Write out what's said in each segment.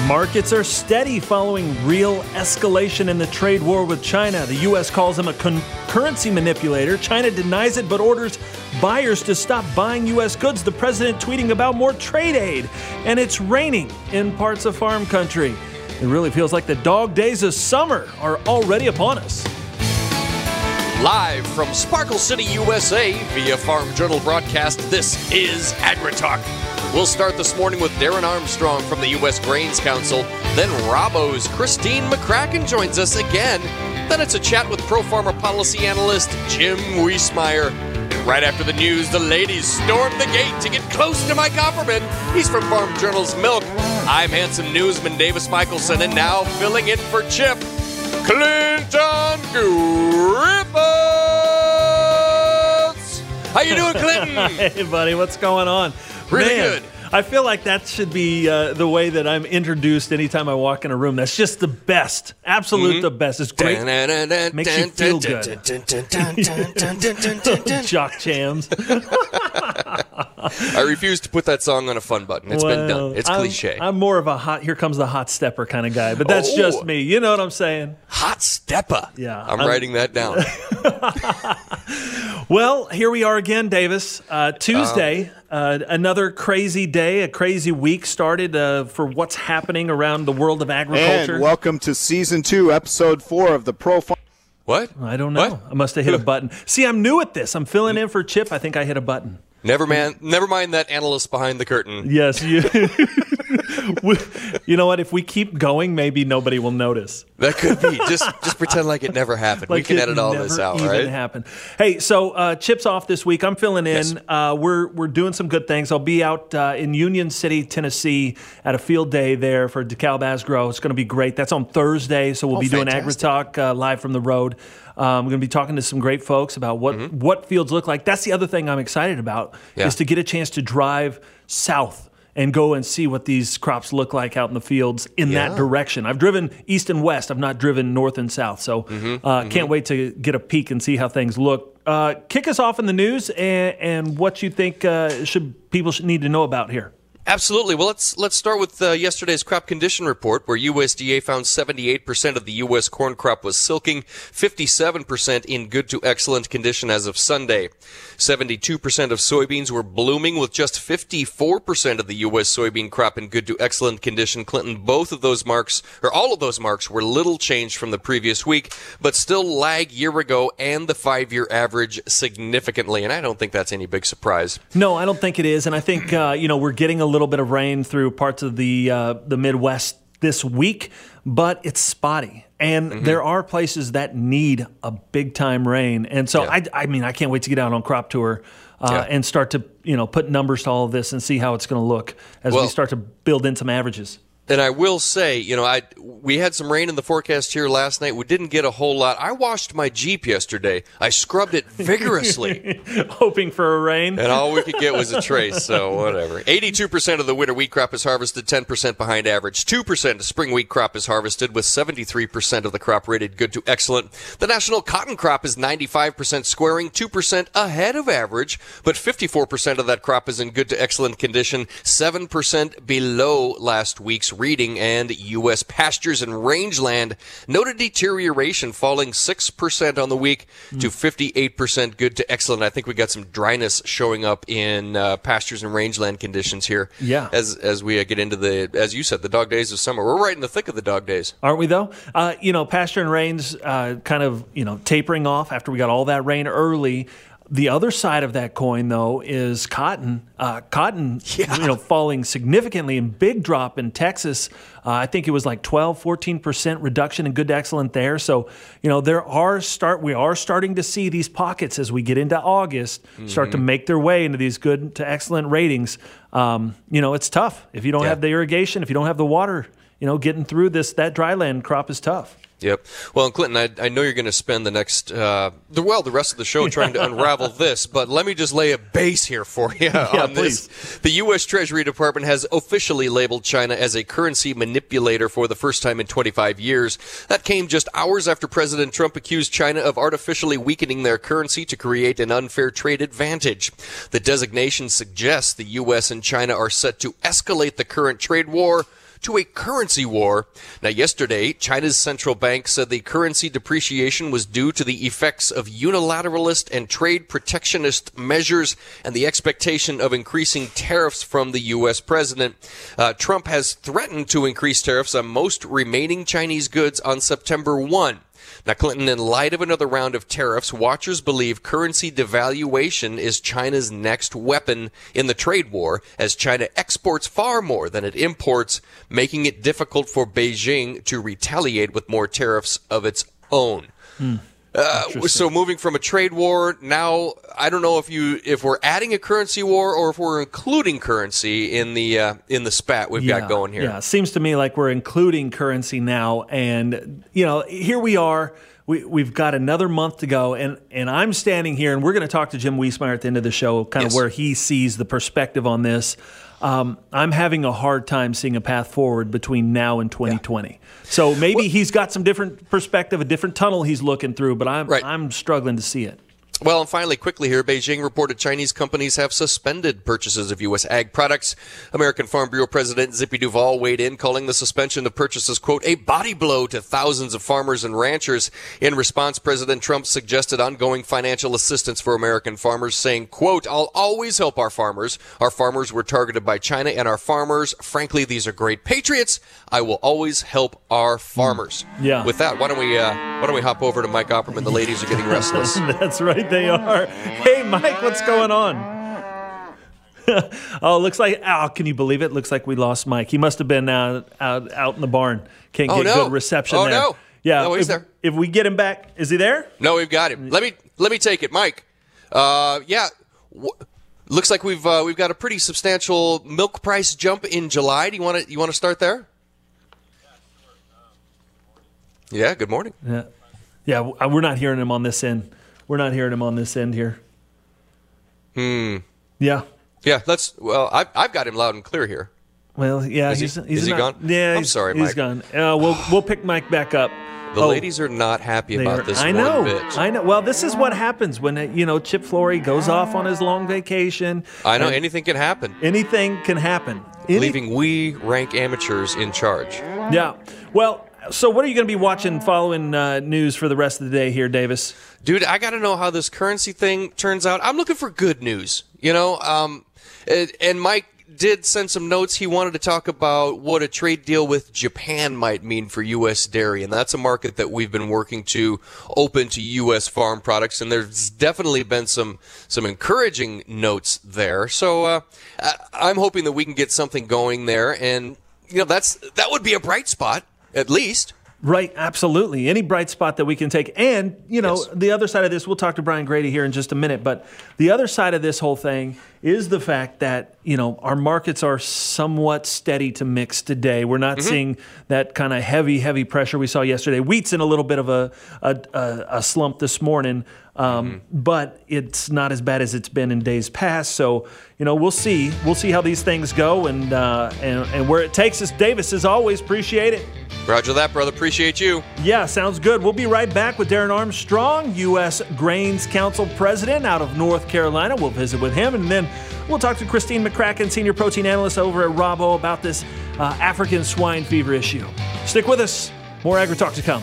Markets are steady following real escalation in the trade war with China. The U.S. calls him a currency manipulator. China denies it but orders buyers to stop buying U.S. goods. The president tweeting about more trade aid. And it's raining in parts of farm country. It really feels like the dog days of summer are already upon us. Live from Sparkle City, USA, via Farm Journal broadcast, this is AgriTalk. We'll start this morning with Darren Armstrong from the U.S. Grains Council. Then Rabo's Christine McCracken joins us again. Then it's a chat with pro-farmer policy analyst Jim Wiesmeyer. And right after the news, the ladies storm the gate to get close to Mike Opperman. He's from Farm Journal's Milk. I'm handsome newsman Davis Michelson, and now filling in for Chip, Clinton Griffiths. How you doing, Clinton? Hey, buddy, what's going on? Really good. I feel like that should be the way that I'm introduced anytime I walk in a room. That's just the best. Absolute the best. It's great. Makes you feel good. Jock jams. I refuse to put that song on a fun button. It's been done. It's cliche. I'm more of a here comes the hot stepper kind of guy, but that's just me. You know what I'm saying? Hot stepper. Yeah. I'm writing that down. Well, here we are again, Davis. Tuesday, another crazy day, a crazy week started for what's happening around the world of agriculture. And welcome to Season 2, Episode 4 of the Pro Farm. What? I don't know. What? I must have hit a button. See, I'm new at this. I'm filling in for Chip. I think I hit a button. Never mind that analyst behind the curtain. Yes, you know what? If we keep going, maybe nobody will notice. That could be. Just pretend like it never happened. Like we can edit all this out, right? Happened. Hey, so Chip's off this week. I'm filling in. Yes. We're doing some good things. I'll be out in Union City, Tennessee, at a field day there for DeKalb Asgrow. It's going to be great. That's on Thursday, so we'll be doing AgriTalk live from the road. We're going to be talking to some great folks about what fields look like. That's the other thing I'm excited about is to get a chance to drive south and go and see what these crops look like out in the fields in that direction. I've driven east and west. I've not driven north and south. So can't wait to get a peek and see how things look. Kick us off in the news and what you think people should need to know about here. Absolutely. Well, let's start with yesterday's crop condition report, where USDA found 78% of the U.S. corn crop was silking, 57% in good to excellent condition as of Sunday. 72% of soybeans were blooming, with just 54% of the U.S. soybean crop in good to excellent condition. Clinton, both of those marks, or all of those marks, were little changed from the previous week, but still lag year ago and the 5-year average significantly. And I don't think that's any big surprise. No, I don't think it is. And I think, we're getting a little bit of rain through parts of the Midwest this week, but it's spotty. And there are places that need a big-time rain. And so, I can't wait to get out on crop tour and start to, put numbers to all of this and see how it's going to look as we start to build in some averages. And I will say, we had some rain in the forecast here last night. We didn't get a whole lot. I washed my Jeep yesterday. I scrubbed it vigorously. Hoping for a rain. And all we could get was a trace, so whatever. 82% of the winter wheat crop is harvested, 10% behind average. 2% of spring wheat crop is harvested, with 73% of the crop rated good to excellent. The national cotton crop is 95% squaring, 2% ahead of average, but 54% of that crop is in good to excellent condition, 7% below last week's reading. And U.S. pastures and rangeland noted deterioration, falling 6% on the week to 58% good to excellent. I think we got some dryness showing up in pastures and rangeland conditions here. Yeah. As we get into as you said, the dog days of summer. We're right in the thick of the dog days. Aren't we, though? Pasture and rains kind of, tapering off after we got all that rain early. The other side of that coin, though, is cotton. Falling significantly, and big drop in Texas. I think it was like 14% reduction in good to excellent there. So, we are starting to see these pockets as we get into August start to make their way into these good to excellent ratings. It's tough. If you don't have the irrigation, if you don't have the water, getting through that dryland crop is tough. Yep. Well, and Clinton, I know you're going to spend the next, the rest of the show trying to unravel this, but let me just lay a base here for you on this. The U.S. Treasury Department has officially labeled China as a currency manipulator for the first time in 25 years. That came just hours after President Trump accused China of artificially weakening their currency to create an unfair trade advantage. The designation suggests the U.S. and China are set to escalate the current trade war to a currency war. Now, yesterday, China's central bank said the currency depreciation was due to the effects of unilateralist and trade protectionist measures and the expectation of increasing tariffs from the U.S. president. Trump has threatened to increase tariffs on most remaining Chinese goods on September 1. Now, Clinton, in light of another round of tariffs, watchers believe currency devaluation is China's next weapon in the trade war, as China exports far more than it imports, making it difficult for Beijing to retaliate with more tariffs of its own. So moving from a trade war, now I don't know if we're adding a currency war or if we're including currency in the spat we've got going here. Yeah, it seems to me like we're including currency now, and here we are. We've got another month to go, and I'm standing here, and we're going to talk to Jim Wiesmeyer at the end of the show, kind of where he sees the perspective on this. I'm having a hard time seeing a path forward between now and 2020. Yeah. So maybe he's got some different perspective, a different tunnel he's looking through, but I'm struggling to see it. Well, and finally, quickly here, Beijing reported Chinese companies have suspended purchases of U.S. ag products. American Farm Bureau President Zippy Duvall weighed in, calling the suspension of purchases, quote, a body blow to thousands of farmers and ranchers. In response, President Trump suggested ongoing financial assistance for American farmers, saying, quote, I'll always help our farmers. Our farmers were targeted by China, and our farmers, frankly, these are great patriots. I will always help our farmers. Yeah. With that, why don't we hop over to Mike Opperman? The ladies are getting restless. That's right. They are. Hey, Mike, what's going on? Looks like, can you believe it? Looks like we lost Mike. He must have been out in the barn. Can't get good reception there. Oh, no. Yeah. No, he's there. If we get him back, is he there? No, we've got him. Let me take it, Mike. Looks like we've got a pretty substantial milk price jump in July. Do you want to start there? Yeah, good morning. Yeah, we're not hearing him on this end. We're not hearing him on this end here. Yeah. Yeah, I've got him loud and clear here. Well, yeah, is he gone? Yeah, I'm sorry, Mike. He's gone. We'll pick Mike back up. The ladies are not happy about this one bit. I know. Well, this is what happens when Chip Flory goes off on his long vacation. I know. Anything can happen. Anything can happen. Leaving we rank amateurs in charge. Yeah. Well, so what are you going to be watching, following news for the rest of the day here, Davis? Dude, I got to know how this currency thing turns out. I'm looking for good news, and Mike did send some notes. He wanted to talk about what a trade deal with Japan might mean for U.S. dairy, and that's a market that we've been working to open to U.S. farm products, and there's definitely been some encouraging notes there. So I'm hoping that we can get something going there, and that would be a bright spot, at least. Right, absolutely. Any bright spot that we can take. And, yes. The other side of this, we'll talk to Brian Grady here in just a minute, but the other side of this whole thing is the fact that, our markets are somewhat steady to mixed today. We're not seeing that kind of heavy pressure we saw yesterday. Wheat's in a little bit of a slump this morning, but it's not as bad as it's been in days past. So, we'll see. We'll see how these things go and where it takes us. Davis, as always, appreciate it. Roger that, brother. Appreciate you. Yeah, sounds good. We'll be right back with Darren Armstrong, U.S. Grains Council President out of North Carolina. We'll visit with him, and then we'll talk to Christine McCracken, Senior Protein Analyst over at Rabo, about this African swine fever issue. Stick with us. More Agri-Talk to come.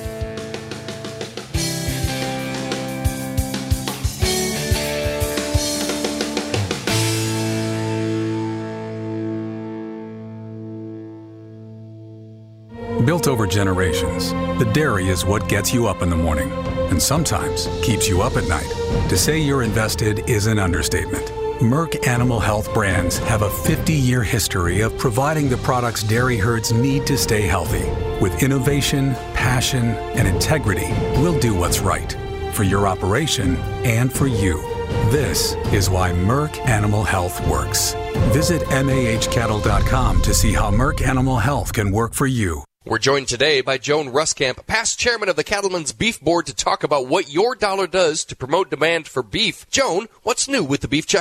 Built over generations, the dairy is what gets you up in the morning and sometimes keeps you up at night. To say you're invested is an understatement. Merck Animal Health brands have a 50-year history of providing the products dairy herds need to stay healthy. With innovation, passion, and integrity, we'll do what's right for your operation and for you. This is why Merck Animal Health works. Visit mahcattle.com to see how Merck Animal Health can work for you. We're joined today by Joan Ruskamp, past chairman of the Cattlemen's Beef Board, to talk about what your dollar does to promote demand for beef. Joan, what's new with the Beef Checkoff?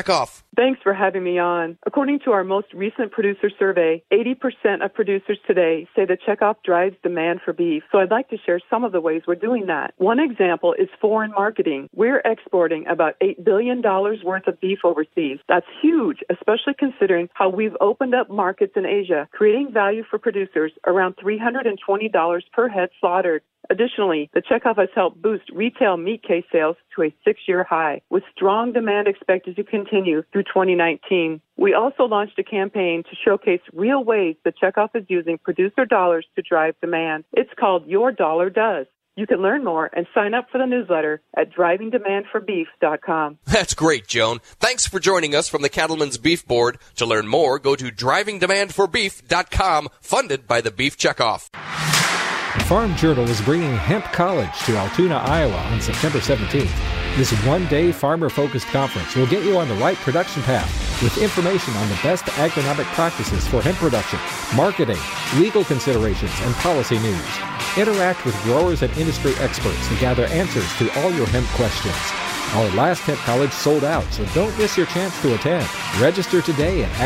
Thanks for having me on. According to our most recent producer survey, 80% of producers today say that checkoff drives demand for beef. So I'd like to share some of the ways we're doing that. One example is foreign marketing. We're exporting about $8 billion worth of beef overseas. That's huge, especially considering how we've opened up markets in Asia, creating value for producers around $320 per head slaughtered. Additionally, the checkoff has helped boost retail meat case sales to a 6-year high, with strong demand expected to continue through 2019. We also launched a campaign to showcase real ways the checkoff is using producer dollars to drive demand. It's called Your Dollar Does. You can learn more and sign up for the newsletter at drivingdemandforbeef.com. That's great, Joan. Thanks for joining us from the Cattlemen's Beef Board. To learn more, go to drivingdemandforbeef.com, funded by the Beef Checkoff. Farm Journal is bringing Hemp College to Altoona, Iowa on September 17th. This one-day farmer-focused conference will get you on the right production path with information on the best agronomic practices for hemp production, marketing, legal considerations, and policy news. Interact with growers and industry experts to gather answers to all your hemp questions. Our last Hemp College sold out, so don't miss your chance to attend. Register today at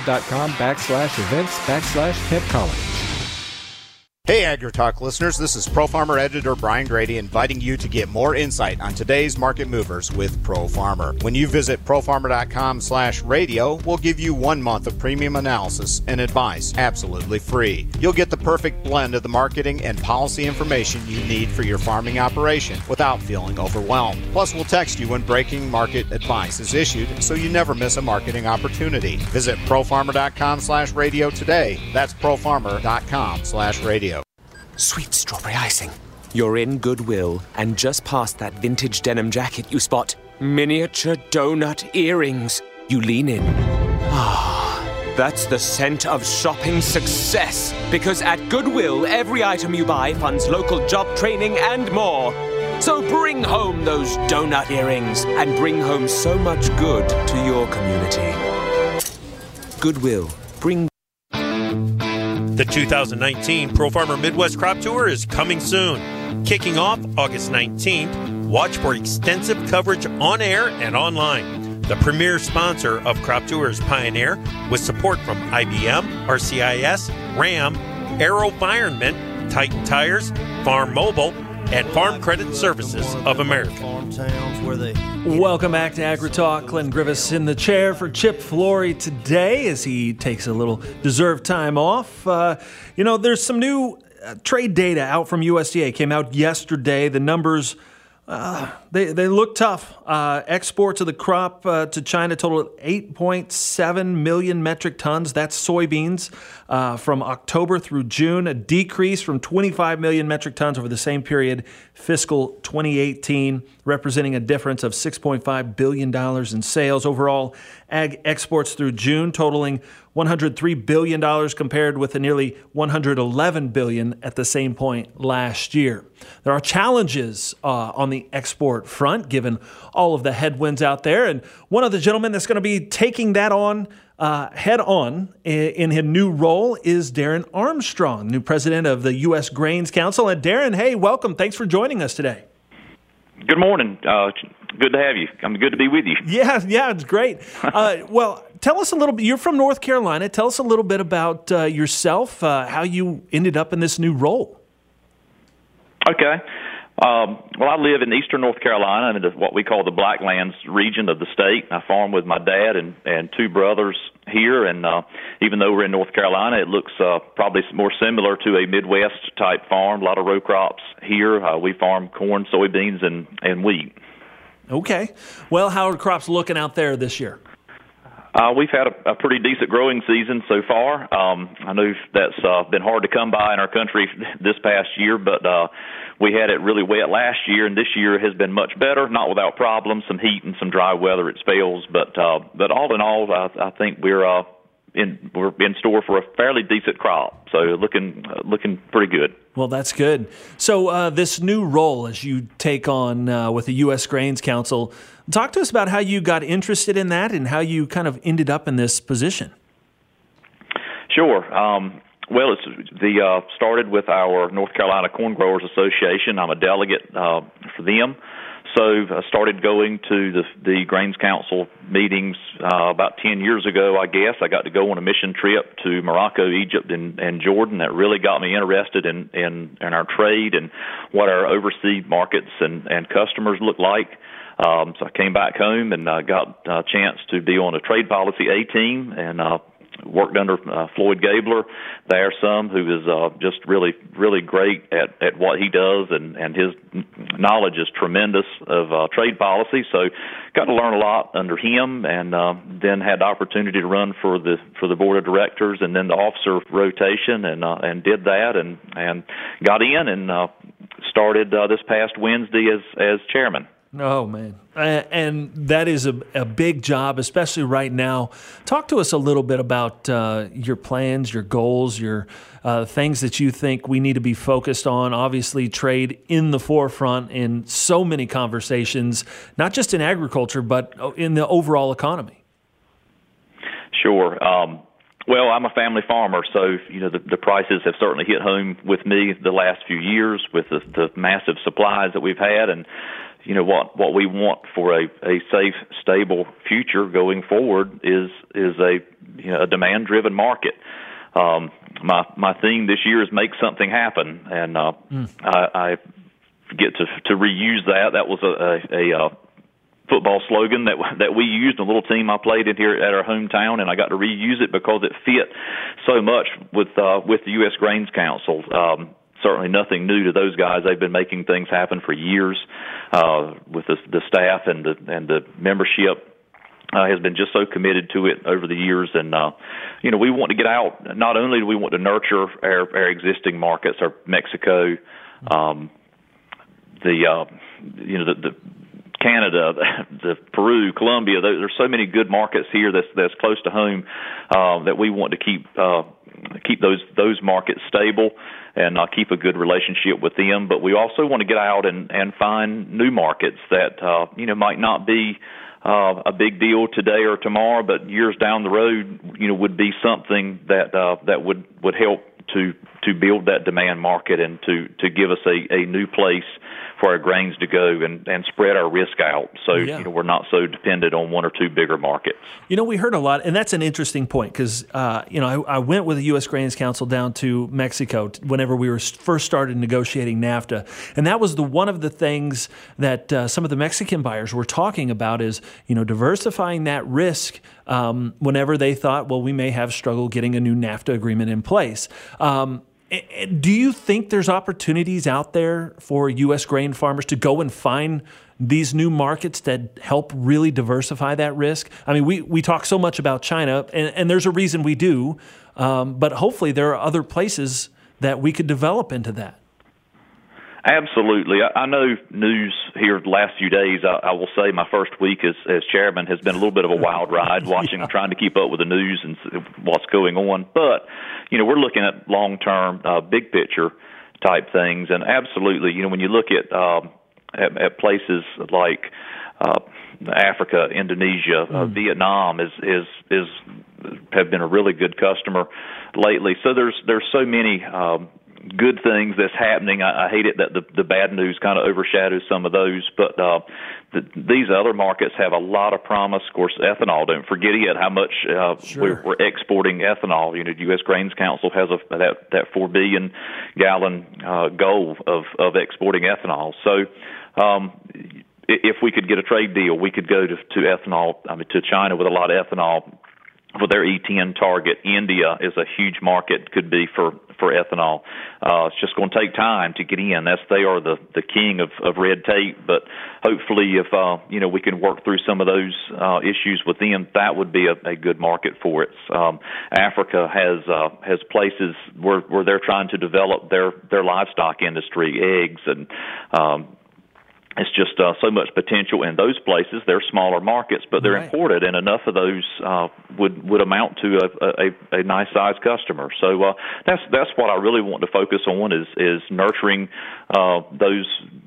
agweb.com/events/Hemp College. Hey AgriTalk listeners, this is Pro Farmer editor Brian Grady inviting you to get more insight on today's market movers with Pro Farmer. When you visit profarmer.com/radio, we'll give you 1 month of premium analysis and advice absolutely free. You'll get the perfect blend of the marketing and policy information you need for your farming operation without feeling overwhelmed. Plus, we'll text you when breaking market advice is issued so you never miss a marketing opportunity. Visit profarmer.com/radio today. That's profarmer.com/radio. Sweet strawberry icing. You're in Goodwill, and just past that vintage denim jacket you spot miniature donut earrings. You lean in. Ah, that's the scent of shopping success. Because at Goodwill, every item you buy funds local job training and more. So bring home those donut earrings and bring home so much good to your community. Goodwill. Bring. The 2019 Pro Farmer Midwest Crop Tour is coming soon. Kicking off August 19th, watch for extensive coverage on air and online. The premier sponsor of Crop Tour is Pioneer, with support from IBM, RCIS, RAM, AeroVironment, Titan Tires, Farm Mobile, and Farm Credit Services of America. Welcome back to AgriTalk. Glenn Grivis in the chair for Chip Flory today as he takes a little deserved time off. There's some new trade data out from USDA. Came out yesterday. The numbers, they look tough. Exports of the crop to China total 8.7 million metric tons. That's soybeans from October through June, a decrease from 25 million metric tons over the same period, fiscal 2018, representing a difference of $6.5 billion in sales. Overall, ag exports through June totaling $103 billion compared with the nearly $111 billion at the same point last year. There are challenges on the export front, given all of the headwinds out there. And one of the gentlemen that's going to be taking that on head on in his new role is Darren Armstrong, new president of the U.S. Grains Council. And Darren, hey, welcome. Thanks for joining us today. Good morning. Good to have you. I'm good to be with you. Yeah, it's great. Well, tell us a little bit. You're from North Carolina. Tell us a little bit about yourself, how you ended up in this new role. Okay. Well, I live in eastern North Carolina in what we call the Blacklands region of the state. I farm with my dad and two brothers here, and even though we're in North Carolina, it looks probably more similar to a Midwest-type farm, a lot of row crops here. We farm corn, soybeans, and wheat. Okay. Well, how are crops looking out there this year? We've had a pretty decent growing season so far. I know that's been hard to come by in our country this past year, but we had it really wet last year, and this year has been much better, not without problems, some heat and some dry weather at spells. But all in all, I think we're in store for a fairly decent crop, so looking pretty good. Well, that's good. So this new role as you take on with the U.S. Grains Council, talk to us about how you got interested in that and how you kind of ended up in this position. Sure. Well, started with our North Carolina Corn Growers Association. I'm a delegate for them. So I started going to the Grains Council meetings about 10 years ago, I guess. I got to go on a mission trip to Morocco, Egypt, and Jordan. That really got me interested in our trade and what our overseas markets and customers look like. So I came back home and got a chance to be on a trade policy A team and worked under Floyd Gabler there some, who is just really, really great at what he does, and his knowledge is tremendous of trade policy. So got to learn a lot under him, and then had the opportunity to run for the board of directors and then the officer rotation, and did that and got in and started this past Wednesday as chairman. Oh, man. And that is a big job, especially right now. Talk to us a little bit about your plans, your goals, your things that you think we need to be focused on. Obviously, trade in the forefront in so many conversations, not just in agriculture, but in the overall economy. Sure. Well, I'm a family farmer, so the prices have certainly hit home with me the last few years with the massive supplies that we've had, and what we want for a safe, stable future going forward is a demand-driven market. My theme this year is make something happen, and I get to reuse that. That was a football slogan that we used, a little team I played in here at our hometown, and I got to reuse it because it fit so much with the U.S. Grains Council. Certainly nothing new to those guys. They've been making things happen for years with the staff and the membership. Has been just so committed to it over the years, and we want to get out. Not only do we want to nurture our existing markets, our Mexico, the Canada, the Peru, Colombia. There's so many good markets here that's close to home that we want to keep those markets stable and keep a good relationship with them. But we also want to get out and find new markets that might not be a big deal today or tomorrow, but years down the road, would be something that would help to build that demand market and to give us a new place for our grains to go and spread our risk out. So we're not so dependent on one or two bigger markets. We heard a lot, and that's an interesting point because I went with the U.S. Grains Council down to Mexico whenever we were first started negotiating NAFTA, and that was one of the things that some of the Mexican buyers were talking about is diversifying that risk whenever they thought, well, we may have struggle getting a new NAFTA agreement in place. Do you think there's opportunities out there for U.S. grain farmers to go and find these new markets that help really diversify that risk? I mean, we talk so much about China, and there's a reason we do, but hopefully there are other places that we could develop into that. Absolutely. I know news here the last few days, I will say my first week as chairman has been a little bit of a wild ride, trying to keep up with the news and what's going on. But, we're looking at long-term, big picture type things. And absolutely, when you look at places like Africa, Indonesia, Vietnam have been a really good customer lately. So there's so many good things that's happening. I hate it that the bad news kind of overshadows some of those, but these other markets have a lot of promise. Of course, ethanol, don't forget yet how much we're exporting ethanol. The U.S. Grains Council has that 4 billion gallon goal of exporting ethanol. So if we could get a trade deal, we could go to ethanol, to China with a lot of ethanol for their E10 target. India is a huge market, could be for ethanol. It's just going to take time to get in. They are the king of red tape, but hopefully if we can work through some of those issues with them, that would be a good market for it. Africa has places where they're trying to develop their livestock industry, eggs, and it's just so much potential in those places. They're smaller markets, but they're imported, and enough of those would amount to a nice sized customer. So that's what I really want to focus on is nurturing those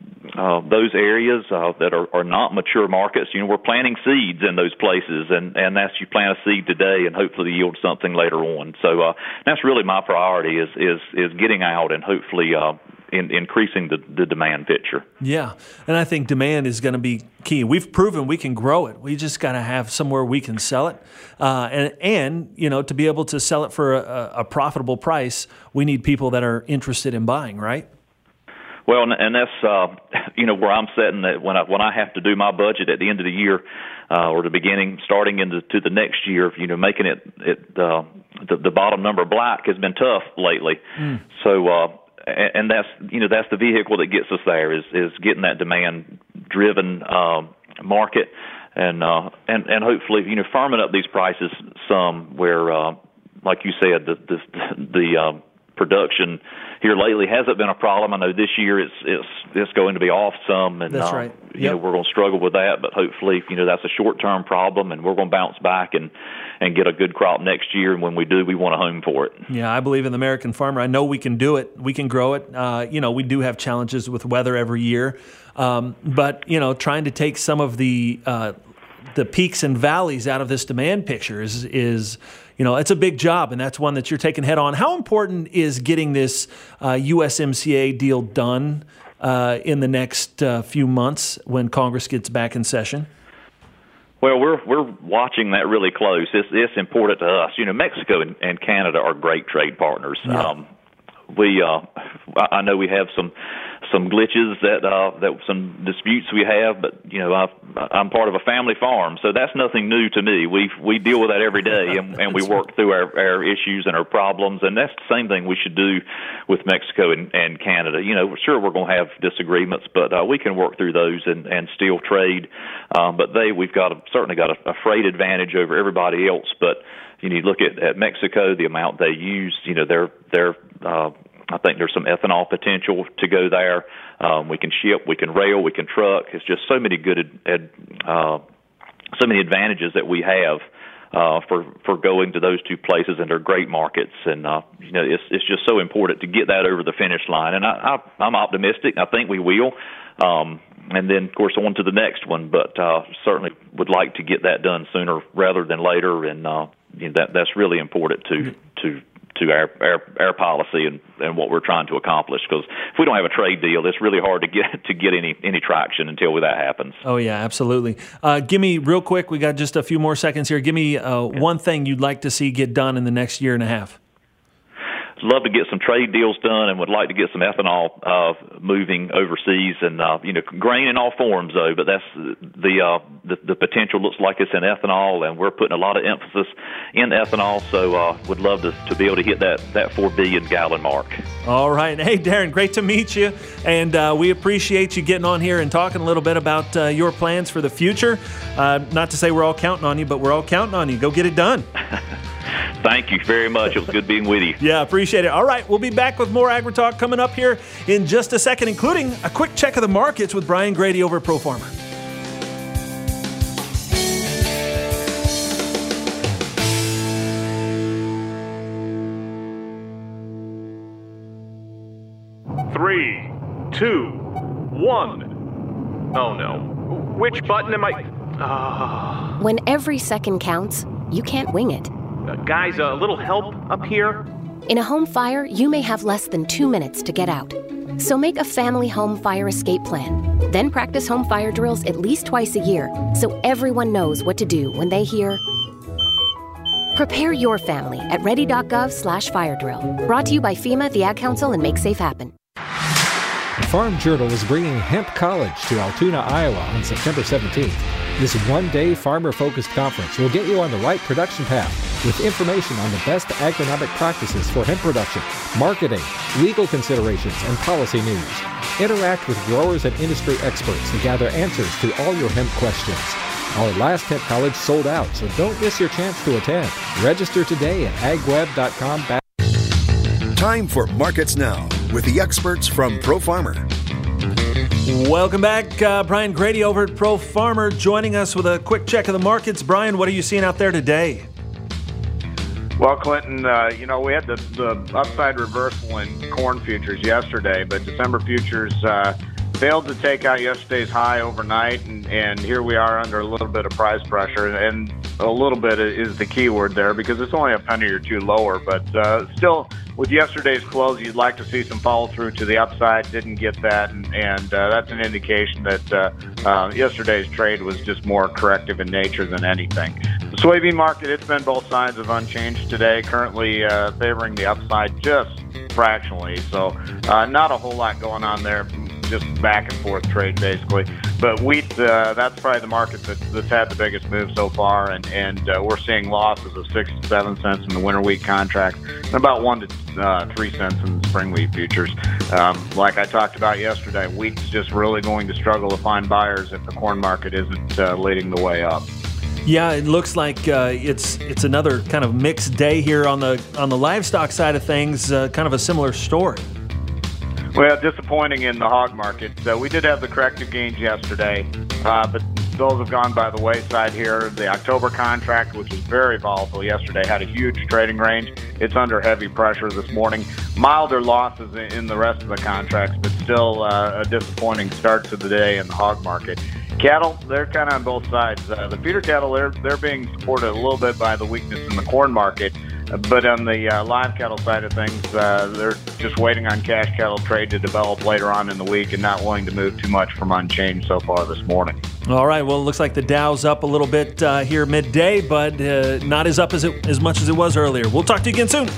areas that are not mature markets. We're planting seeds in those places, and that's you plant a seed today and hopefully yield something later on. So that's really my priority is getting out and hopefully increasing the demand picture. Yeah, and I think demand is going to be key. We've proven we can grow it. We just got to have somewhere we can sell it, and to be able to sell it for a profitable price, we need people that are interested in buying, right? Well, and that's where I'm setting that when I have to do my budget at the end of the year, or starting into the next year, making it the bottom number black has been tough lately. So and that's the vehicle that gets us there is getting that demand driven market and hopefully firming up these prices some where like you said the production here lately hasn't been a problem. I know this year it's going to be off some, and that's right. We're going to struggle with that. But hopefully, that's a short-term problem, and we're going to bounce back and get a good crop next year. And when we do, we want a home for it. Yeah, I believe in the American farmer. I know we can do it. We can grow it. We do have challenges with weather every year, but trying to take some of the peaks and valleys out of this demand picture is it's a big job, and that's one that you're taking head on. How important is getting this USMCA deal done in the next few months when Congress gets back in session? Well, we're watching that really close. It's important to us. Mexico and Canada are great trade partners. Yeah. I know we have some glitches that some disputes we have, but I'm part of a family farm, so that's nothing new to me. We deal with that every day, and we work through our issues and our problems, and that's the same thing we should do with Mexico and Canada. Sure, we're going to have disagreements, but we can work through those and still trade. But we've certainly got a freight advantage over everybody else, but. You look at Mexico, the amount they use. I think there's some ethanol potential to go there. We can ship, we can rail, we can truck. It's just so many so many advantages that we have for going to those two places, and they're great markets. And it's just so important to get that over the finish line. And I'm optimistic. I think we will. And then, of course, on to the next one. But certainly would like to get that done sooner rather than later. And that's really important to our policy and what we're trying to accomplish. Because if we don't have a trade deal, it's really hard to get any traction until that happens. Oh yeah, absolutely. Give me real quick. We got just a few more seconds here. Give me one thing you'd like to see get done in the next year and a half. Love to get some trade deals done, and would like to get some ethanol moving overseas, and grain in all forms though. But that's the potential looks like it's in ethanol, and we're putting a lot of emphasis in ethanol. So would love to be able to hit that 4 billion gallon mark. All right, hey Darren, great to meet you, and we appreciate you getting on here and talking a little bit about your plans for the future. Not to say we're all counting on you, but we're all counting on you. Go get it done. Thank you very much. It was good being with you. Yeah, appreciate it. All right, we'll be back with more AgriTalk coming up here in just a second, including a quick check of the markets with Brian Grady over at ProFarmer. Three, two, one. Oh no. Which button am I? When every second counts, you can't wing it. Guys, a little help up here? In a home fire, you may have less than 2 minutes to get out. So make a family home fire escape plan. Then practice home fire drills at least twice a year so everyone knows what to do when they hear. Prepare your family at ready.gov/fire drill. Brought to you by FEMA, the Ad Council, and Make Safe Happen. Farm Journal is bringing Hemp College to Altoona, Iowa on September 17th. This one-day farmer-focused conference will get you on the right production path with information on the best agronomic practices for hemp production, marketing, legal considerations, and policy news. Interact with growers and industry experts to gather answers to all your hemp questions. Our last Hemp College sold out, so don't miss your chance to attend. Register today at agweb.com. Time for Markets Now with the experts from ProFarmer. Welcome back. Brian Grady over at ProFarmer joining us with a quick check of the markets. Brian, what are you seeing out there today? Well, Clinton, we had the upside reversal in corn futures yesterday, but December futures failed to take out yesterday's high overnight, and here we are under a little bit of price pressure, and a little bit is the key word there because it's only a penny or two lower, but still with yesterday's close, you'd like to see some follow through to the upside. Didn't get that, and that's an indication that yesterday's trade was just more corrective in nature than anything. The soybean market, it's been both sides of unchanged today, currently favoring the upside just fractionally. So not a whole lot going on there, just back and forth trade basically. But wheat, that's probably the market that's had the biggest move so far, and we're seeing losses of 6 to 7 cents in the winter wheat contract, and about 1 to 3 cents in the spring wheat futures. Like I talked about yesterday, wheat's just really going to struggle to find buyers if the corn market isn't leading the way up. Yeah, it looks like it's another kind of mixed day here on the livestock side of things. Kind of a similar story. Well, disappointing in the hog market. We did have the corrective gains yesterday, but those have gone by the wayside here. The October contract, which was very volatile yesterday, had a huge trading range. It's under heavy pressure this morning. Milder losses in the rest of the contracts, but still a disappointing start to the day in the hog market. Cattle, they're kind of on both sides. The feeder cattle, they're being supported a little bit by the weakness in the corn market. But on the live cattle side of things, they're just waiting on cash cattle trade to develop later on in the week and not willing to move too much from unchanged so far this morning. All right, well, it looks like the Dow's up a little bit here midday, but not as up as much as it was earlier. We'll talk to you again soon.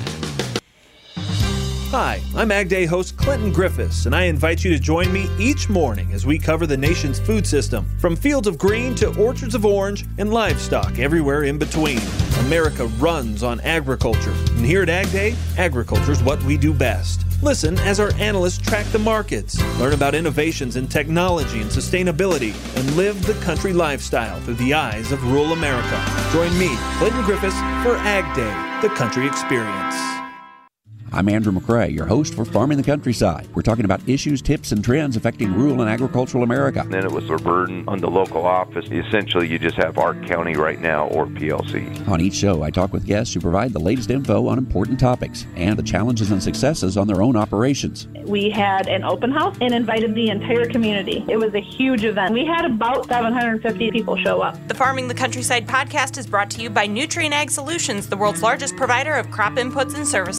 Hi, I'm Ag Day host Clinton Griffiths, and I invite you to join me each morning as we cover the nation's food system, from fields of green to orchards of orange and livestock everywhere in between. America runs on agriculture, and here at Ag Day, agriculture is what we do best. Listen as our analysts track the markets, learn about innovations in technology and sustainability, and live the country lifestyle through the eyes of rural America. Join me, Clinton Griffiths, for Ag Day, the country experience. I'm Andrew McCrae, your host for Farming the Countryside. We're talking about issues, tips, and trends affecting rural and agricultural America. Then it was a burden on the local office. Essentially, you just have Ark County right now or PLC. On each show, I talk with guests who provide the latest info on important topics and the challenges and successes on their own operations. We had an open house and invited the entire community. It was a huge event. We had about 750 people show up. The Farming the Countryside podcast is brought to you by Nutrien Ag Solutions, the world's largest provider of crop inputs and services.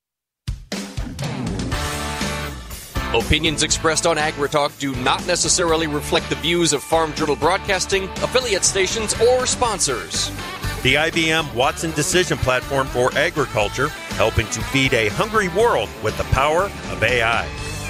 Opinions expressed on AgriTalk do not necessarily reflect the views of Farm Journal Broadcasting, affiliate stations, or sponsors. The IBM Watson Decision Platform for Agriculture, helping to feed a hungry world with the power of AI.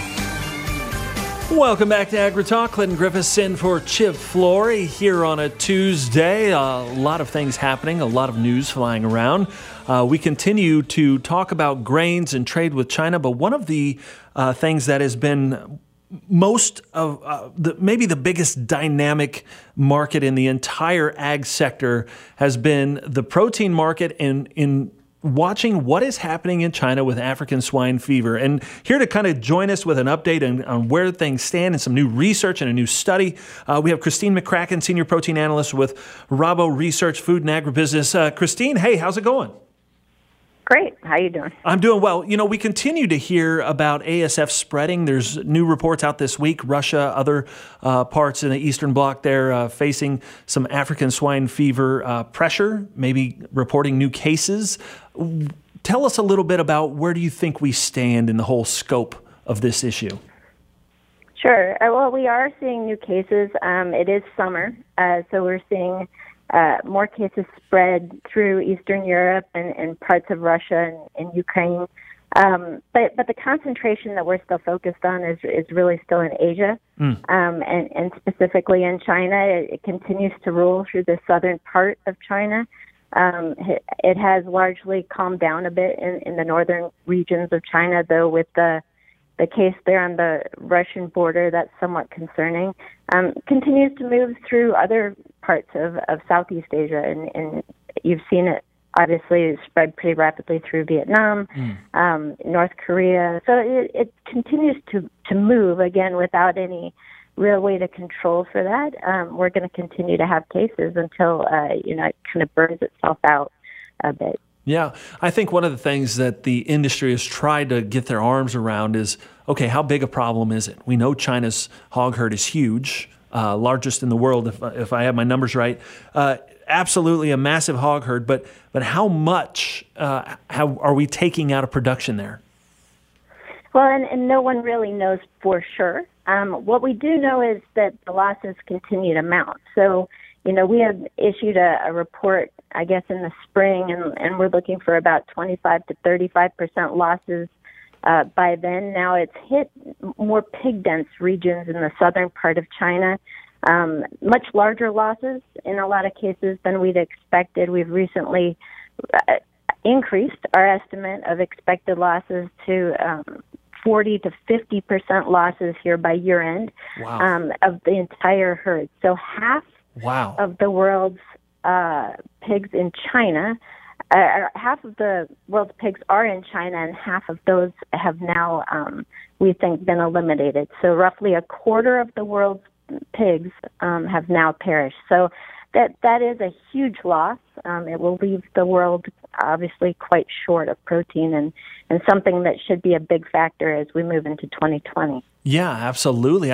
Welcome back to AgriTalk. Clinton Griffiths in for Chip Flory here on a Tuesday. A lot of things happening, a lot of news flying around. We continue to talk about grains and trade with China, but one of the things that has been most of maybe the biggest dynamic market in the entire ag sector has been the protein market in watching what is happening in China with African swine fever. And here to kind of join us with an update on where things stand and some new research and a new study, we have Christine McCracken, Senior Protein Analyst with Rabo Research, Food and Agribusiness. Christine, hey, how's it going? Great. How you doing? I'm doing well. You know, we continue to hear about ASF spreading. There's new reports out this week. Russia, other parts in the Eastern Bloc there facing some African swine fever pressure, maybe reporting new cases. Tell us a little bit about where do you think we stand in the whole scope of this issue? Sure. Well, we are seeing new cases. It is summer, so we're seeing more cases spread through Eastern Europe and parts of Russia and Ukraine. But the concentration that we're still focused on is really still in Asia, and specifically in China. It continues to rule through the southern part of China. It has largely calmed down a bit in the northern regions of China, though with the case there on the Russian border, that's somewhat concerning. Continues to move through other parts of Southeast Asia, and you've seen it obviously spread pretty rapidly through Vietnam, North Korea. So it continues to move, again, without any real way to control for that. We're going to continue to have cases until it kind of burns itself out a bit. Yeah, I think one of the things that the industry has tried to get their arms around is, okay, how big a problem is it? We know China's hog herd is huge, largest in the world, if I have my numbers right. Absolutely a massive hog herd, but how much how are we taking out of production there? Well, and no one really knows for sure. What we do know is that the losses continue to mount. So, we have issued a report, I guess, in the spring, and we're looking for about 25 to 35% losses by then. Now it's hit more pig-dense regions in the southern part of China, much larger losses in a lot of cases than we'd expected. We've recently increased our estimate of expected losses to 40 to 50% losses here by year end. Wow. Of the entire herd. So half of the world's pigs in China, half of the world's pigs are in China, and half of those have now, we think, been eliminated. So roughly a quarter of the world's pigs have now perished. So that is a huge loss. It will leave the world obviously quite short of protein, and something that should be a big factor as we move into 2020. Yeah, absolutely.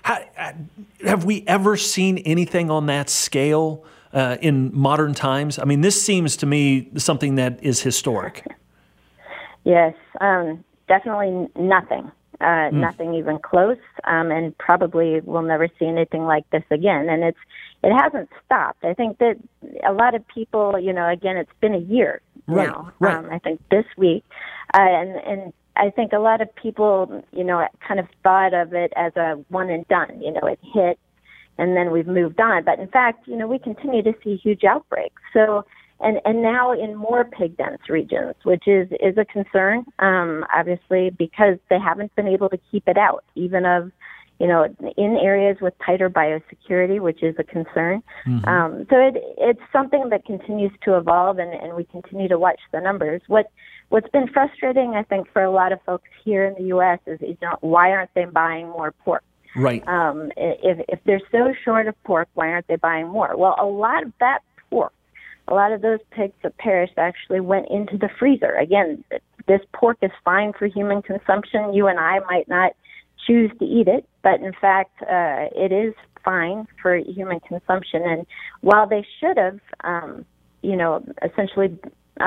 Have we ever seen anything on that scale in modern times? I mean, this seems to me something that is historic. Yes, definitely nothing. Nothing even close, and probably we'll never see anything like this again. And it hasn't stopped. I think that a lot of people, again, it's been a year now. Right. I think this week, and I think a lot of people, kind of thought of it as a one and done. It hit, and then we've moved on. But in fact, we continue to see huge outbreaks. So. And now in more pig-dense regions, which is a concern, obviously, because they haven't been able to keep it out, even in areas with tighter biosecurity, which is a concern. Mm-hmm. So it's something that continues to evolve, and we continue to watch the numbers. What's been frustrating, I think, for a lot of folks here in the U.S. is why aren't they buying more pork? Right. If they're so short of pork, why aren't they buying more? Well, a lot of that pork, a lot of those pigs that perished actually went into the freezer. Again, this pork is fine for human consumption. You and I might not choose to eat it, but in fact, it is fine for human consumption. And while they should have, essentially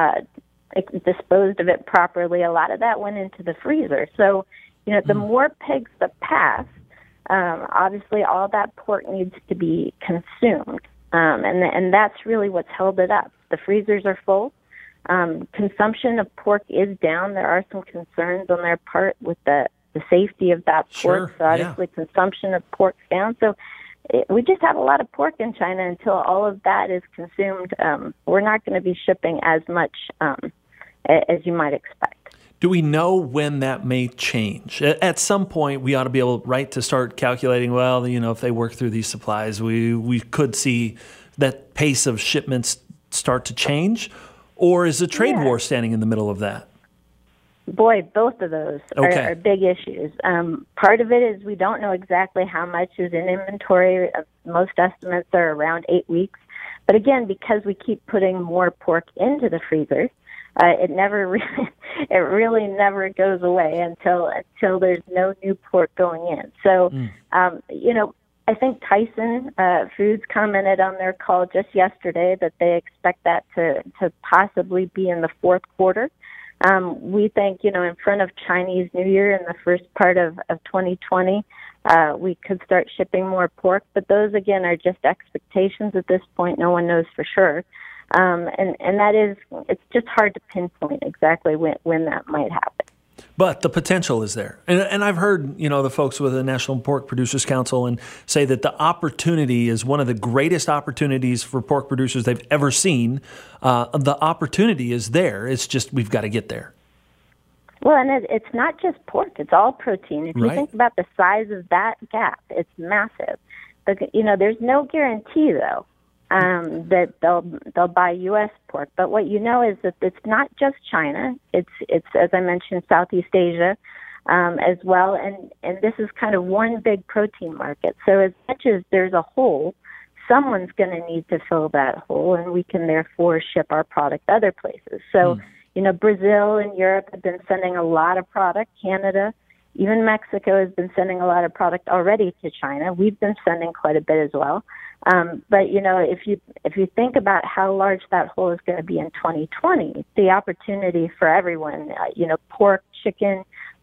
disposed of it properly, a lot of that went into the freezer. So, the more pigs that pass, obviously all that pork needs to be consumed. And that's really what's held it up. The freezers are full. Consumption of pork is down. There are some concerns on their part with the safety of that pork. So obviously consumption of pork down. So we just have a lot of pork in China. Until all of that is consumed, we're not going to be shipping as much as you might expect. Do we know when that may change? At some point, we ought to be able, to start calculating, well, if they work through these supplies, we could see that pace of shipments start to change? Or is the trade war standing in the middle of that? Boy, both of those are big issues. Part of it is we don't know exactly how much is in inventory. Most estimates are around 8 weeks. But again, because we keep putting more pork into the freezer, it really never goes away until there's no new pork going in. So, I think Tyson Foods commented on their call just yesterday that they expect that to possibly be in the fourth quarter. We think, in front of Chinese New Year in the first part of 2020, we could start shipping more pork. But those, again, are just expectations at this point. No one knows for sure. And that is, it's just hard to pinpoint exactly when that might happen. But the potential is there. And I've heard, the folks with the National Pork Producers Council and say that the opportunity is one of the greatest opportunities for pork producers they've ever seen. The opportunity is there. It's just we've got to get there. Well, and it's not just pork. It's all protein. If you think about the size of that gap, it's massive. But, there's no guarantee, though, that they'll buy U.S. pork. But what is that it's not just China. It's as I mentioned, Southeast Asia as well. And this is kind of one big protein market. So as much as there's a hole, someone's going to need to fill that hole, and we can therefore ship our product other places. So, Brazil and Europe have been sending a lot of product. Canada, even Mexico has been sending a lot of product already to China. We've been sending quite a bit as well. But if you think about how large that hole is going to be in 2020, the opportunity for everyone, pork, chicken,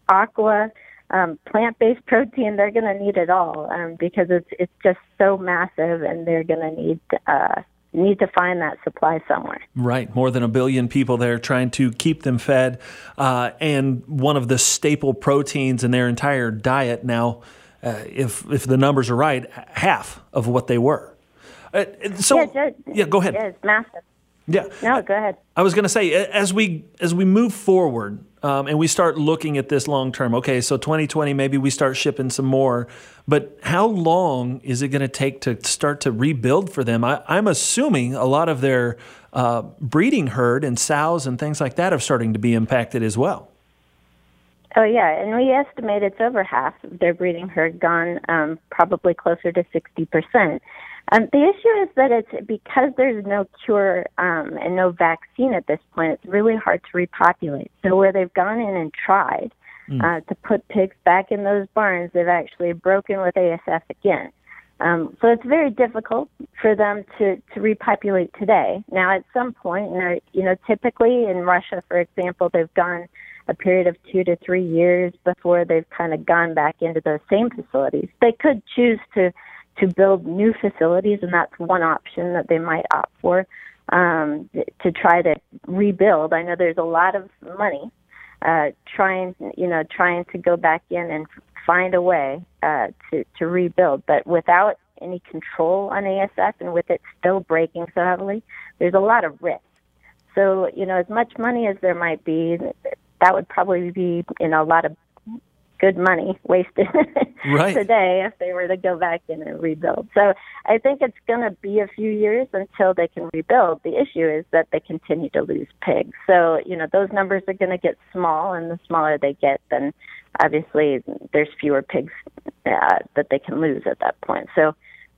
aqua, plant-based protein. They're going to need it all because it's just so massive, and they're going to need to find that supply somewhere. Right. More than 1 billion people there trying to keep them fed. And one of the staple proteins in their entire diet now, if the numbers are right, half of what they were. Go ahead. Yeah, it's massive. Yeah. No, go ahead. I was going to say, as we move forward and we start looking at this long term, okay, so 2020, maybe we start shipping some more, but how long is it going to take to start to rebuild for them? I'm assuming a lot of their breeding herd and sows and things like that are starting to be impacted as well. Oh, yeah, and we estimate it's over half of their breeding herd gone, probably closer to 60%. The issue is that it's because there's no cure and no vaccine at this point, it's really hard to repopulate. So where they've gone in and tried to put pigs back in those barns, they've actually broken with ASF again. So it's very difficult for them to repopulate today. Now, at some point, typically in Russia, for example, they've gone a period of 2 to 3 years before they've kind of gone back into those same facilities. They could choose to build new facilities, and that's one option that they might opt for to try to rebuild. I know there's a lot of money trying to go back in and find a way to rebuild, but without any control on ASF and with it still breaking so heavily, there's a lot of risk. So, as much money as there might be, that would probably be, a lot of good money wasted today if they were to go back in and rebuild. So I think it's going to be a few years until they can rebuild. The issue is that they continue to lose pigs. So, those numbers are going to get small, and the smaller they get, then obviously there's fewer pigs that they can lose at that point. So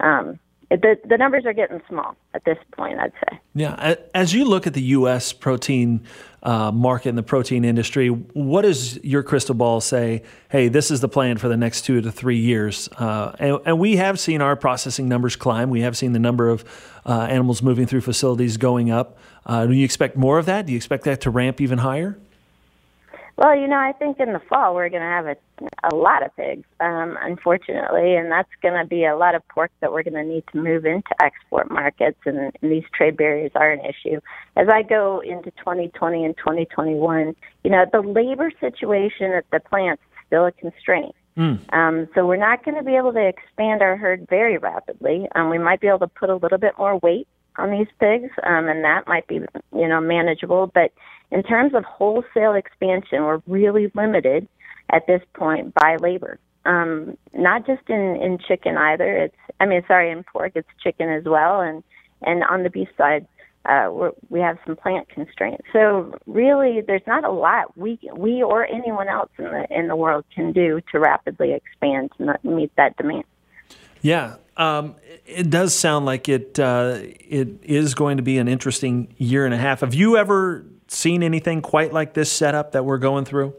the numbers are getting small at this point, I'd say. Yeah. As you look at the U.S. protein market and the protein industry, what does your crystal ball say, hey, this is the plan for the next 2 to 3 years? And we have seen our processing numbers climb. We have seen the number of animals moving through facilities going up. Do you expect more of that? Do you expect that to ramp even higher? Well, I think in the fall we're going to have a lot of pigs, unfortunately, and that's going to be a lot of pork that we're going to need to move into export markets, and these trade barriers are an issue. As I go into 2020 and 2021, the labor situation at the plants is still a constraint. So we're not going to be able to expand our herd very rapidly. We might be able to put a little bit more weight on these pigs, and that might be, manageable, but in terms of wholesale expansion, we're really limited at this point by labor. Not just in chicken either. In pork, it's chicken as well. And on the beef side, we have some plant constraints. So really, there's not a lot we or anyone else in the world can do to rapidly expand to meet that demand. Yeah. It does sound like it is going to be an interesting year and a half. Have you ever seen anything quite like this setup that we're going through?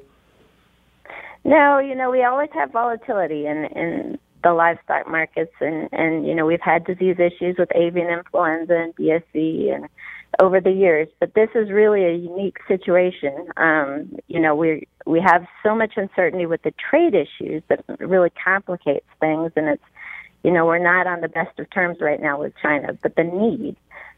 No, we always have volatility in the livestock markets, and we've had disease issues with avian influenza and BSE and over the years, but this is really a unique situation. We have so much uncertainty with the trade issues that really complicates things, and it's we're not on the best of terms right now with China, but the need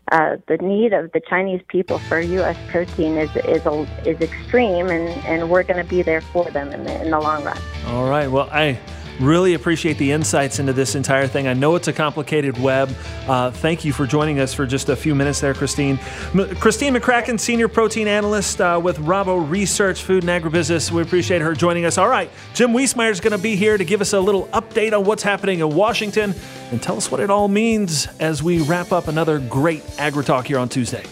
of the Chinese people for U.S. protein is extreme, and we're going to be there for them in the long run. All right. Well, I really appreciate the insights into this entire thing. I know it's a complicated web. Thank you for joining us for just a few minutes there, Christine. Christine McCracken, Senior Protein Analyst with Rabo Research, Food and Agribusiness. We appreciate her joining us. All right, Jim Wiesmeyer is going to be here to give us a little update on what's happening in Washington and tell us what it all means as we wrap up another great Agri-Talk here on Tuesday.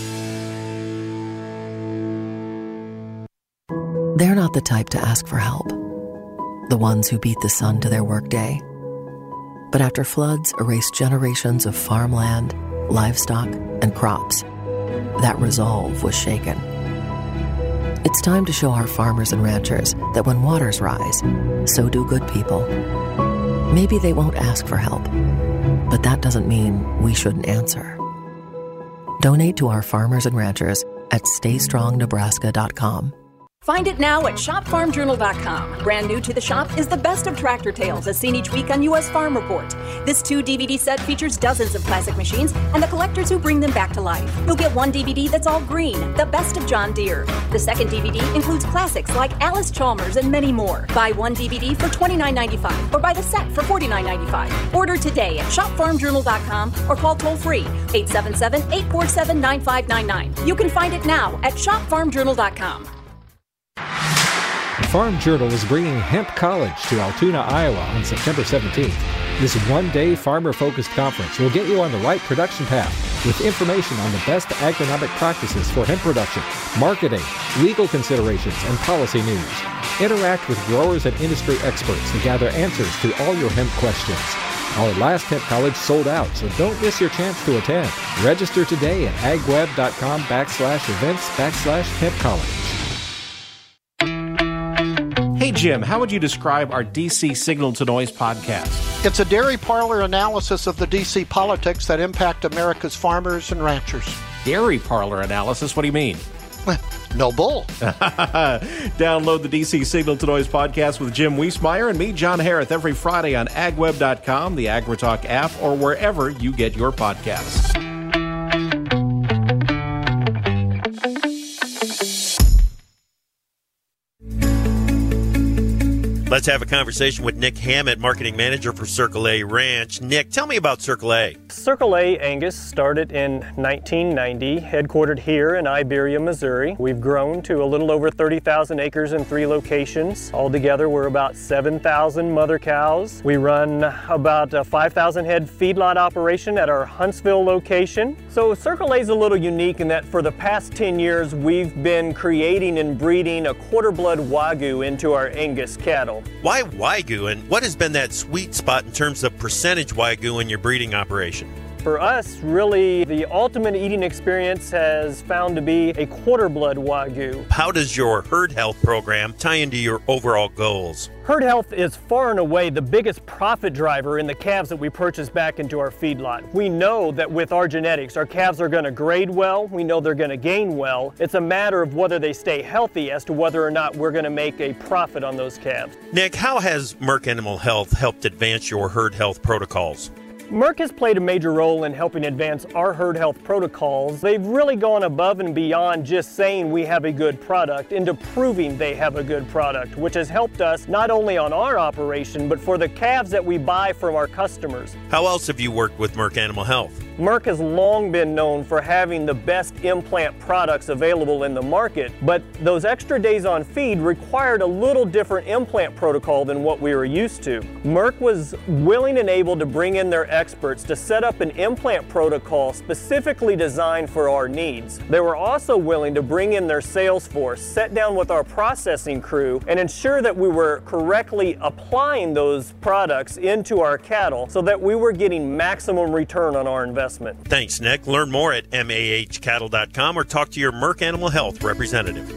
They're not the type to ask for help. The ones who beat the sun to their workday. But after floods erased generations of farmland, livestock, and crops, that resolve was shaken. It's time to show our farmers and ranchers that when waters rise, so do good people. Maybe they won't ask for help, but that doesn't mean we shouldn't answer. Donate to our farmers and ranchers at StayStrongNebraska.com. Find it now at shopfarmjournal.com. Brand new to the shop is the best of tractor tales as seen each week on U.S. Farm Report. This 2-DVD set features dozens of classic machines and the collectors who bring them back to life. You'll get one DVD that's all green, the best of John Deere. The second DVD includes classics like Alice Chalmers and many more. Buy one DVD for $29.95 or buy the set for $49.95. Order today at shopfarmjournal.com or call toll-free 877-847-9599. You can find it now at shopfarmjournal.com. Farm Journal is bringing Hemp College to Altoona, Iowa on September 17th. This one-day farmer-focused conference will get you on the right production path with information on the best agronomic practices for hemp production, marketing, legal considerations, and policy news. Interact with growers and industry experts to gather answers to all your hemp questions. Our last Hemp College sold out, so don't miss your chance to attend. Register today at agweb.com/events/Hemp College. Hey, Jim, how would you describe our DC Signal to Noise podcast? It's a dairy parlor analysis of the DC politics that impact America's farmers and ranchers. Dairy parlor analysis? What do you mean? No bull. Download the DC Signal to Noise podcast with Jim Wiesmeyer and me, John Harrith, every Friday on agweb.com, the AgriTalk app, or wherever you get your podcasts. Let's have a conversation with Nick Hammett, Marketing Manager for Circle A Ranch. Nick, tell me about Circle A. Circle A Angus started in 1990, headquartered here in Iberia, Missouri. We've grown to a little over 30,000 acres in 3 locations. Altogether, we're about 7,000 mother cows. We run about a 5,000 head feedlot operation at our Huntsville location. So Circle A is a little unique in that for the past 10 years, we've been creating and breeding a quarter-blood Wagyu into our Angus cattle. Why Wagyu, and what has been that sweet spot in terms of percentage Wagyu in your breeding operation? For us, really, the ultimate eating experience has found to be a quarter-blood Wagyu. How does your herd health program tie into your overall goals? Herd health is far and away the biggest profit driver in the calves that we purchase back into our feedlot. We know that with our genetics, our calves are going to grade well. We know they're going to gain well. It's a matter of whether they stay healthy as to whether or not we're going to make a profit on those calves. Nick, how has Merck Animal Health helped advance your herd health protocols? Merck has played a major role in helping advance our herd health protocols. They've really gone above and beyond just saying we have a good product into proving they have a good product, which has helped us not only on our operation, but for the calves that we buy from our customers. How else have you worked with Merck Animal Health? Merck has long been known for having the best implant products available in the market, but those extra days on feed required a little different implant protocol than what we were used to. Merck was willing and able to bring in their experts to set up an implant protocol specifically designed for our needs. They were also willing to bring in their sales force, sit down with our processing crew, and ensure that we were correctly applying those products into our cattle so that we were getting maximum return on our investment. Thanks, Nick. Learn more at mahcattle.com or talk to your Merck Animal Health representative.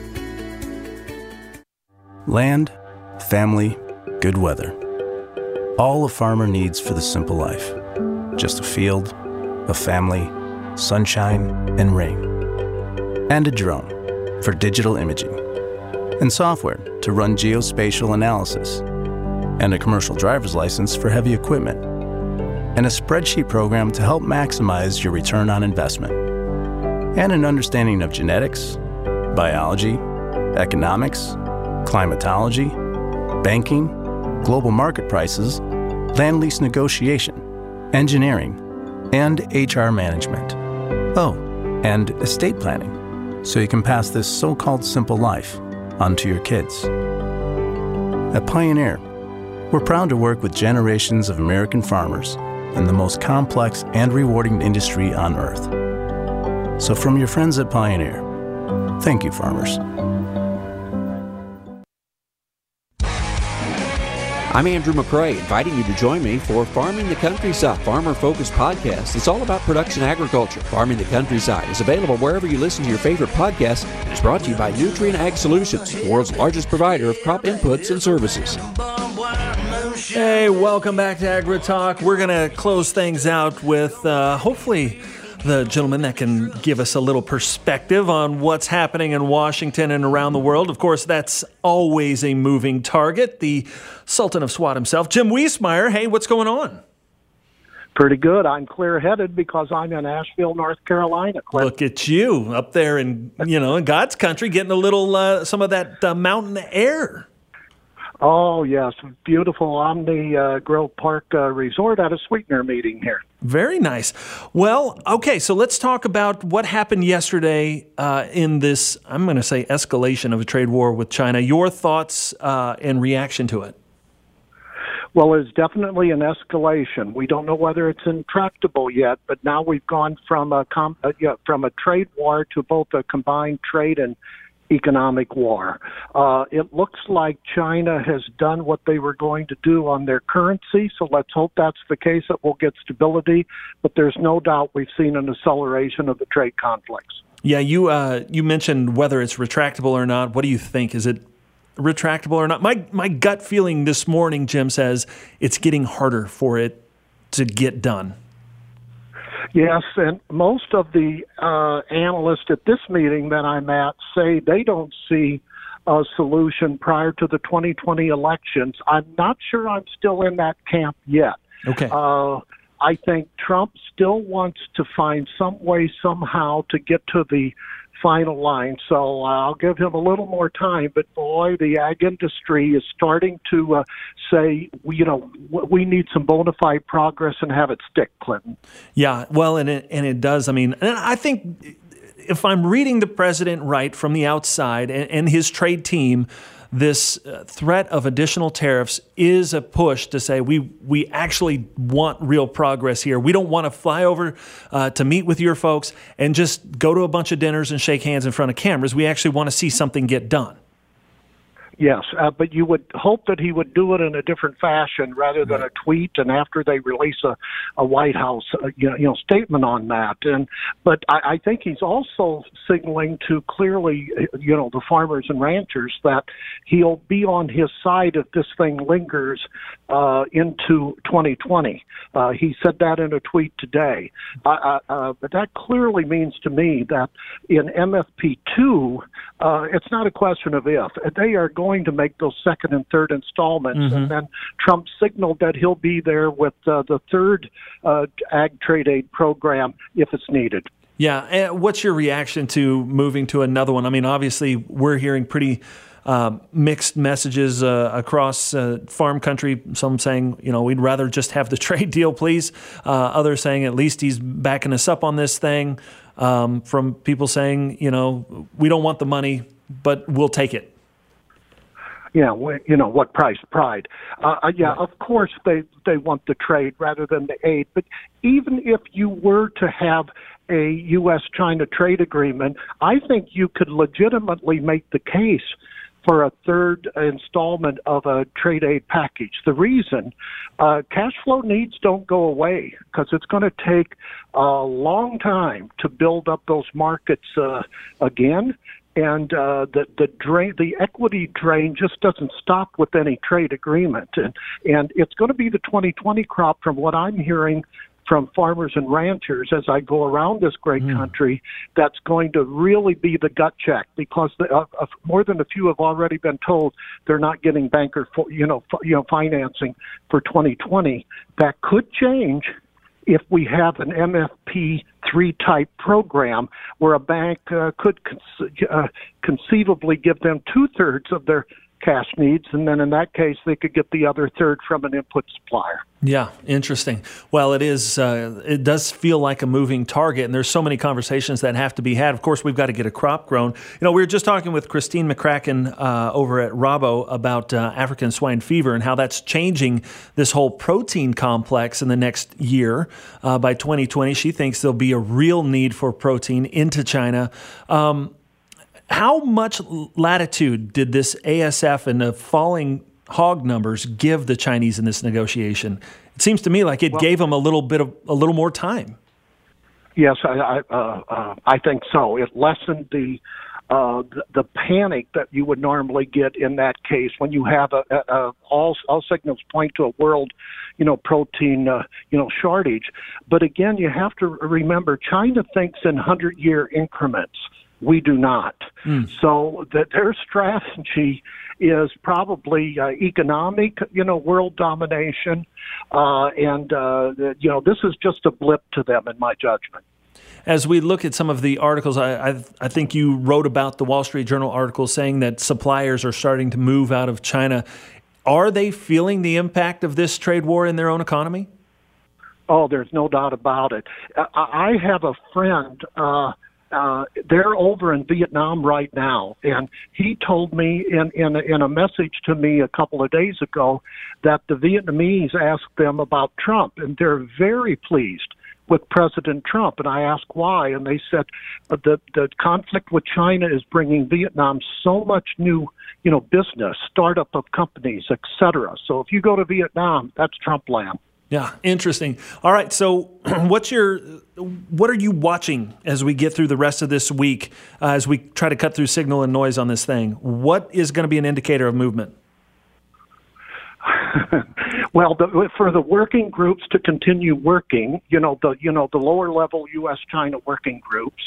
Land, family, good weather. All a farmer needs for the simple life. Just a field, a family, sunshine, and rain. And a drone for digital imaging. And software to run geospatial analysis. And a commercial driver's license for heavy equipment. And a spreadsheet program to help maximize your return on investment. And an understanding of genetics, biology, economics, climatology, banking, global market prices, land lease negotiation, engineering, and HR management. Oh, and estate planning, so you can pass this so-called simple life onto your kids. At Pioneer, we're proud to work with generations of American farmers in the most complex and rewarding industry on earth. So from your friends at Pioneer, thank you, farmers. I'm Andrew McCrae, inviting you to join me for Farming the Countryside, farmer-focused podcast. It's all about production agriculture. Farming the Countryside is available wherever you listen to your favorite podcasts and is brought to you by Nutrien Ag Solutions, the world's largest provider of crop inputs and services. Hey, welcome back to AgriTalk. We're going to close things out with hopefully the gentleman that can give us a little perspective on what's happening in Washington and around the world. Of course, that's always a moving target. The Sultan of SWAT himself, Jim Wiesemeyer. Hey, what's going on? Pretty good. I'm clear-headed because I'm in Asheville, North Carolina. Look at you up there in God's country, getting a little some of that mountain air. Oh, yes. Beautiful Omni Grove Park Resort at a Sweetener meeting here. Very nice. Well, okay, so let's talk about what happened yesterday in this, I'm going to say, escalation of a trade war with China. Your thoughts and reaction to it? Well, it's definitely an escalation. We don't know whether it's intractable yet, but now we've gone from a trade war to both a combined trade and economic war. It looks like China has done what they were going to do on their currency, so let's hope that's the case, that we'll get stability, but there's no doubt we've seen an acceleration of the trade conflicts. Yeah, you mentioned whether it's retractable or not. What do you think? Is it retractable or not? My gut feeling this morning, Jim, says it's getting harder for it to get done. Yes, and most of the analysts at this meeting that I'm at say they don't see a solution prior to the 2020 elections. I'm not sure I'm still in that camp yet. Okay. I think Trump still wants to find some way, somehow, to get to the final line. So I'll give him a little more time. But boy, the ag industry is starting to say, we need some bona fide progress and have it stick, Clinton. Yeah, well, and it does. I mean, and I think if I'm reading the president right from the outside and his trade team, this threat of additional tariffs is a push to say we actually want real progress here. We don't want to fly over to meet with your folks and just go to a bunch of dinners and shake hands in front of cameras. We actually want to see something get done. Yes, but you would hope that he would do it in a different fashion rather than a tweet and after they release a White House statement on that. But I think he's also signaling to clearly the farmers and ranchers that he'll be on his side if this thing lingers into 2020. He said that in a tweet today. But that clearly means to me that in MFP2, it's not a question of if. They are going to make those second and third installments. Mm-hmm. And then Trump signaled that he'll be there with the third ag trade aid program if it's needed. Yeah. And what's your reaction to moving to another one? I mean, obviously, we're hearing pretty mixed messages across farm country. Some saying, we'd rather just have the trade deal, please. Others saying at least he's backing us up on this thing. From people saying, we don't want the money, but we'll take it. Yeah, what price? Pride. Of course they want the trade rather than the aid. But even if you were to have a U.S.-China trade agreement, I think you could legitimately make the case for a third installment of a trade aid package. The reason, cash flow needs don't go away because it's going to take a long time to build up those markets again. And the equity drain just doesn't stop with any trade agreement. And it's going to be the 2020 crop, from what I'm hearing from farmers and ranchers as I go around this great country, that's going to really be the gut check, because more than a few have already been told they're not getting banker financing for 2020. That could change if we have an MFP3 type program where a bank could conceivably give them 2/3 of their cash needs, and then in that case they could get the other third from an input supplier. Yeah, interesting. Well, it is. It does feel like a moving target, and there's so many conversations that have to be had. Of course, we've got to get a crop grown. We were just talking with Christine McCracken over at Rabo about African swine fever and how that's changing this whole protein complex in the next year. By 2020, she thinks there'll be a real need for protein into China. How much latitude did this ASF and the falling hog numbers give the Chinese in this negotiation? It seems to me like it gave them a little more time. Yes, I think so. It lessened the the panic that you would normally get in that case when you have all signals point to a world, protein, shortage. But again, you have to remember China thinks in 100-year increments. We do not. So that their strategy is probably economic, world domination, and this is just a blip to them, in my judgment. As we look at some of the articles, I think you wrote about the Wall Street Journal article saying that suppliers are starting to move out of China. Are they feeling the impact of this trade war in their own economy? Oh, there's no doubt about it. I have a friend, they're over in Vietnam right now, and he told me in a message to me a couple of days ago that the Vietnamese asked them about Trump, and they're very pleased with President Trump. And I asked why, and they said the conflict with China is bringing Vietnam so much new, business, startup of companies, etc. So if you go to Vietnam, that's Trump land. Yeah, interesting. All right, so what are you watching as we get through the rest of this week, as we try to cut through signal and noise on this thing? What is going to be an indicator of movement? Well, for the working groups to continue working, the lower level U.S.-China working groups,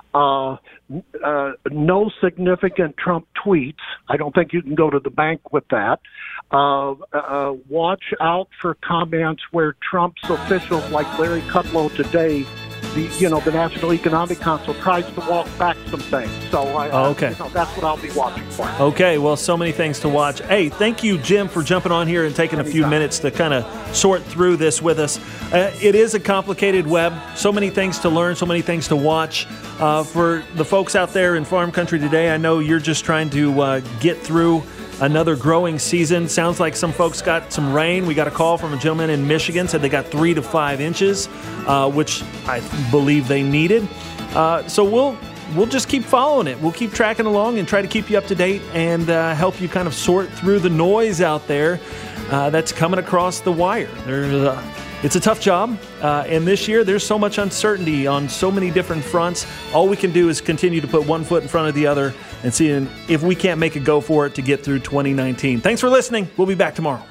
no significant Trump tweets. I don't think you can go to the bank with that. Watch out for comments where Trump's officials like Larry Kudlow today, the National Economic Council tries to walk back some things. So that's what I'll be watching for. Okay, well, so many things to watch. Hey, thank you, Jim, for jumping on here and taking a few minutes to kind of sort through this with us. It is a complicated web. So many things to learn, so many things to watch. For the folks out there in farm country today, I know you're just trying to get through another growing season. Sounds like some folks got some rain. We got a call from a gentleman in Michigan, said they got 3 to 5 inches, which I believe they needed. So we'll just keep following it. We'll keep tracking along and try to keep you up to date and help you kind of sort through the noise out there that's coming across the wire. It's a tough job, and this year there's so much uncertainty on so many different fronts. All we can do is continue to put one foot in front of the other and see if we can't make a go for it to get through 2019. Thanks for listening. We'll be back tomorrow.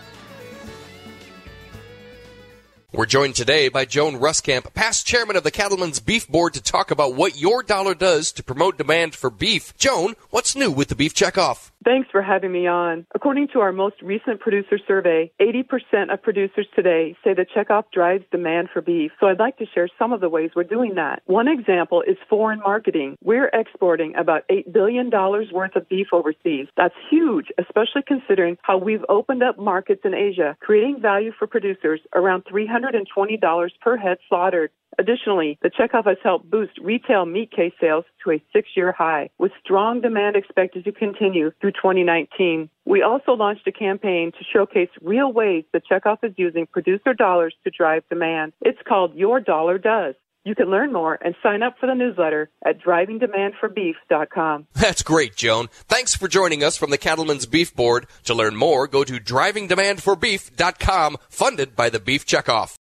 We're joined today by Joan Ruskamp, past chairman of the Cattlemen's Beef Board, to talk about what your dollar does to promote demand for beef. Joan, what's new with the Beef Checkoff? Thanks for having me on. According to our most recent producer survey, 80% of producers today say the checkoff drives demand for beef. So I'd like to share some of the ways we're doing that. One example is foreign marketing. We're exporting about $8 billion worth of beef overseas. That's huge, especially considering how we've opened up markets in Asia, creating value for producers around $320 per head slaughtered. Additionally, the checkoff has helped boost retail meat case sales to a 6-year high, with strong demand expected to continue through 2019. We also launched a campaign to showcase real ways the checkoff is using producer dollars to drive demand. It's called Your Dollar Does. You can learn more and sign up for the newsletter at drivingdemandforbeef.com. That's great, Joan. Thanks for joining us from the Cattlemen's Beef Board. To learn more, go to drivingdemandforbeef.com, funded by the Beef Checkoff.